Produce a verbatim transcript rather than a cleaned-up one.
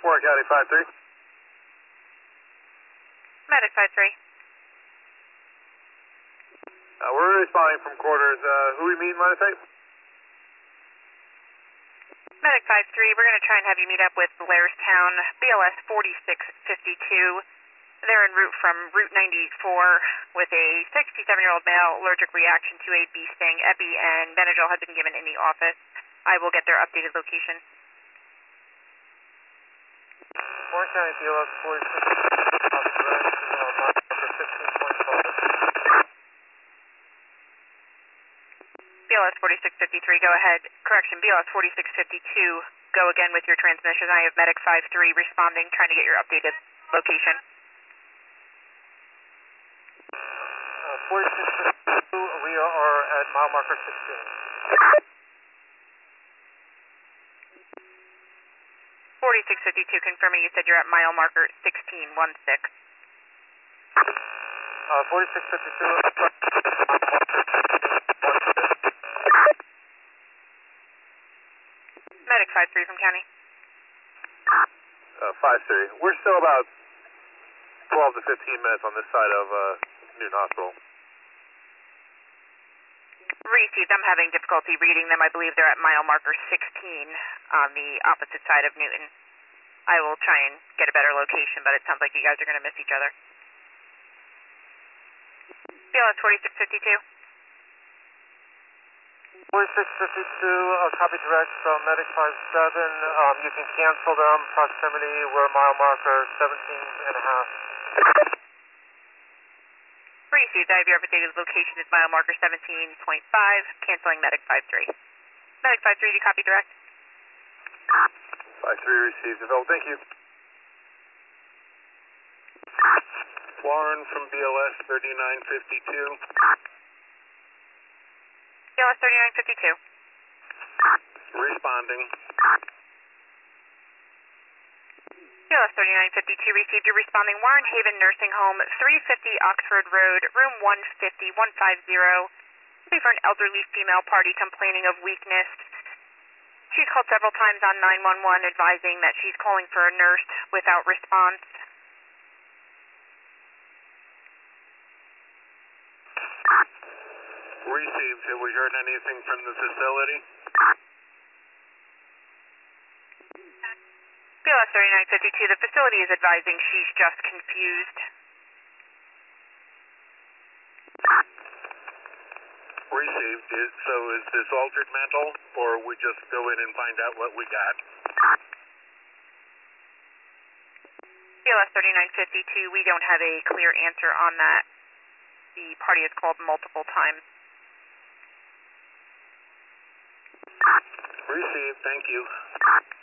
Warren County five three. Medic five three. Uh, we're responding from quarters. Uh, who we meet, mind if I? Medic five three, we're going to try and have you meet up with Blairstown, B L S forty-six fifty-two. They're en route from Route ninety-four with a sixty-seven-year-old male allergic reaction to a bee sting. Epi and Benadryl have been given in the office. I will get their updated location. Warren County B L S forty-six fifty-two. B L S forty-six fifty-three, go ahead. Correction, B L S forty-six fifty-two, go again with your transmission. I have Medic five three responding, trying to get your updated location. Uh, forty-six fifty-two, we are at mile marker sixteen. forty-six fifty-two, confirming you said you're at mile marker sixteen one six. Uh, forty-six fifty-two, Medic five three from County. Uh, five three. We're still about twelve to fifteen minutes on this side of uh, Newton Hospital. Received. I'm having difficulty reading them. I believe they're at mile marker sixteen on the opposite side of Newton. I will try and get a better location, but it sounds like you guys are going to miss each other. B L S forty-six fifty-two. forty-six fifty-two, uh, copy direct from Medic five seven. Um, you can cancel them. Proximity, we're mile marker seventeen and a half. Received. I have your updated location is mile marker seventeen point five, canceling Medic five three. Medic five three, do you copy direct? five three received. Available. Thank you. Warren from B L S thirty-nine fifty-two. B L S thirty-nine fifty-two. Responding. B L S thirty-nine fifty-two received. You're responding. Warren Haven Nursing Home, three fifty Oxford Road, room one fifty, one fifty. For an elderly female party complaining of weakness. She's called several times on nine one one advising that she's calling for a nurse without response. Received. Have we heard anything from the facility? B L S thirty-nine fifty-two, the facility is advising she's just confused. Received. Is, so is this altered mental, or we just go in and find out what we got? B L S thirty-nine fifty-two, we don't have a clear answer on that. The party has called multiple times. Received. Thank you.